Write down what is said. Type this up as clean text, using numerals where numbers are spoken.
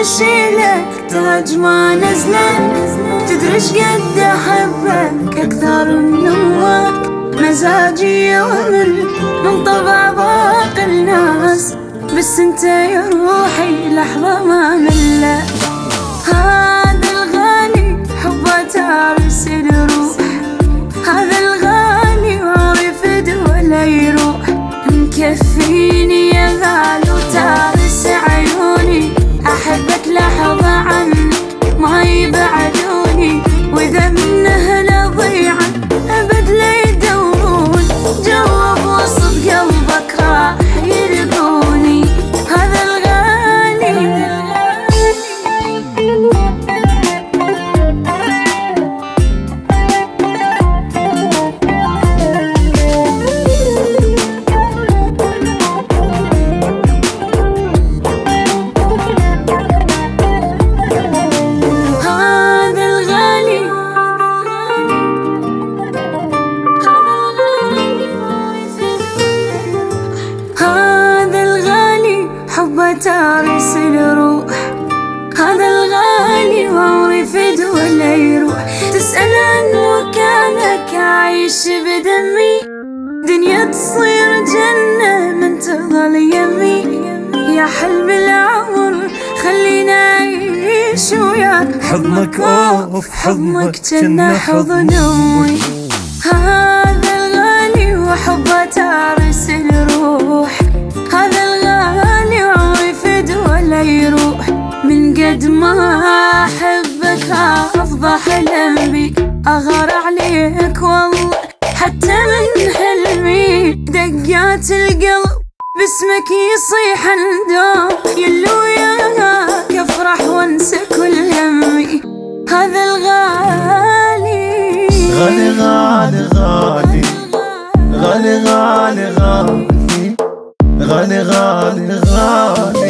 اشيلك تاج ما نزله. تدري ايش قد احبك اكثر من امك. مزاجي يمل من طبع باقي الناس، بس انت يا روحي لحظة ما مله. هذا الغالي حبه تارس الروح. هذا الغالي ما يفد ولا يروح. مكفيني يا غالي وتارس عيوني. احبك لحظة عنك ما يبعدوني، واذا منه لضيعا ابد لا يدورون. جواب وصف قلبك راح يلقوني. هذا الغالي تارس الروح. هذا الغالي ما يفد ولا يروح. تسأل عن مكانك عايش بدمي. دنيا تصير جنة من تظل يمي. يا حلم العمر خلينا أعيش وياك. حضنك اوف حضنك جنة حضن أمي. هذا الغالي وحبه تارس الروح. هذا الغالي ما يفد ولا يروح. من قد ما أحبك أفضى حلم بيك. أغار عليك والله حتى من حلمي. دقات القلب باسمك يصيح الندوم. يلو وياك أفرح وانسى كل همي. هذا الغالي غالي غالي غالي غالي غالي غالي غالي غالي غالي